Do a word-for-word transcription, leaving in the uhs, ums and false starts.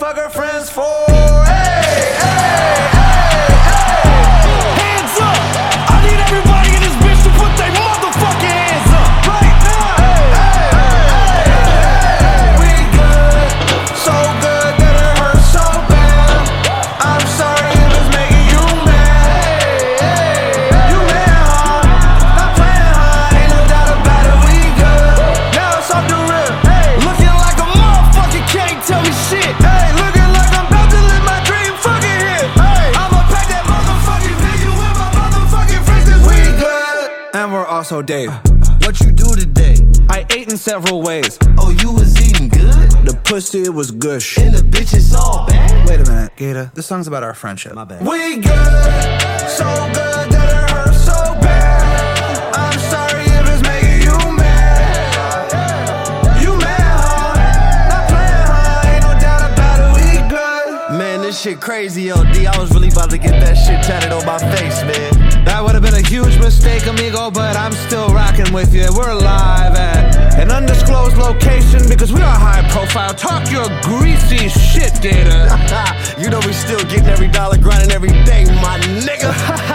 fuck her friends for? Hey, hey, hey, hey. Hands up! I need everybody in this bitch to put their motherfucking hands up right now. Hey, hey, hey, hey, hey. We good, so good that it hurts so bad. I'm sorry if it's making you mad. Hey, hey, hey. You mad, huh? Not playing, huh? Ain't no doubt about it. We good. Now it's off the rip. Hey, Looking like a motherfucker can't tell me shit. hey, looking like I'm about to live my dream. Fucking hit. Hey, I'ma pack that motherfucking vision with my motherfucking friends 'cause we good. And we're also Dave. What you do today? I ate in several ways. Oh, you was eating good? The pussy was gush. And the bitch is all bad? Wait a minute, Gator. This song's about our friendship. My bad. We good, so good that it hurts so bad. I'm sorry if it's making you mad. You mad, huh? Not playing, huh? Ain't no doubt about it. We good. Man, this shit crazy, L D. I was really about to get that shit tatted on my face, man. That would have been a huge mistake, amigo, but I'm still rocking with you. We're live at an undisclosed location because we are high profile. Talk your greasy shit, Gator. You know we still getting every dollar, grinding every day, my nigga.